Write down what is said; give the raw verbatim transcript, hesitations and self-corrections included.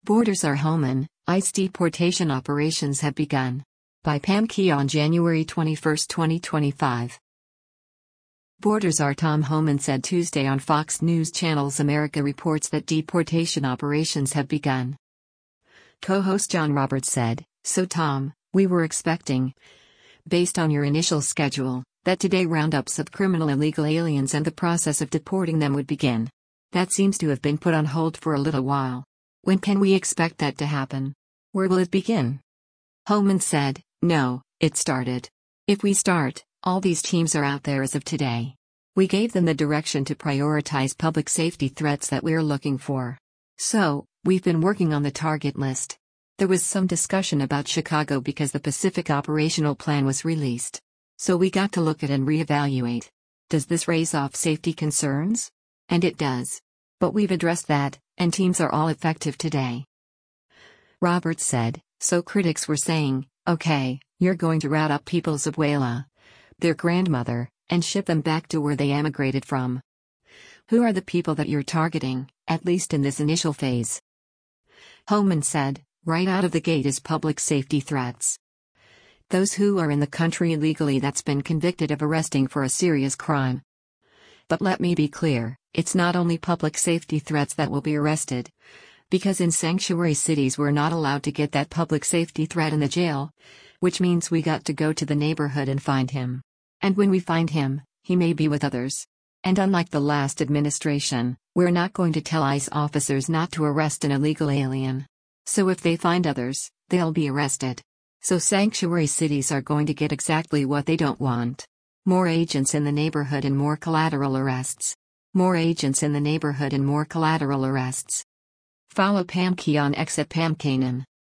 Borders are Homan, ICE deportation operations have begun. By Pam Key on January twenty-first, twenty twenty-five. Borders are Tom Homan said Tuesday on Fox News Channel's America reports that deportation operations have begun. Co-host John Roberts said, "So Tom, we were expecting, based on your initial schedule, that today roundups of criminal illegal aliens and the process of deporting them would begin. That seems to have been put on hold for a little while. When can we expect that to happen? Where will it begin?" Homan said, "No, it started. If we start, all these teams are out there as of today. We gave them the direction to prioritize public safety threats that we're looking for. So, we've been working on the target list. There was some discussion about Chicago because the Pacific Operational Plan was released. So we got to look at and reevaluate. Does this raise off safety concerns? And it does. But we've addressed that, and teams are all effective today." Roberts said, "So critics were saying, okay, you're going to round up people's abuela, their grandmother, and ship them back to where they emigrated from. Who are the people that you're targeting, at least in this initial phase?" Homan said, "Right out of the gate is public safety threats. Those who are in the country illegally that's been convicted of arresting for a serious crime. But let me be clear, it's not only public safety threats that will be arrested. Because in sanctuary cities we're not allowed to get that public safety threat in the jail, which means we got to go to the neighborhood and find him. And when we find him, he may be with others. And unlike the last administration, we're not going to tell ICE officers not to arrest an illegal alien. So if they find others, they'll be arrested. So sanctuary cities are going to get exactly what they don't want. More agents in the neighborhood and more collateral arrests. More agents in the neighborhood and more collateral arrests." Follow Pam Key on X at Pam Kanan.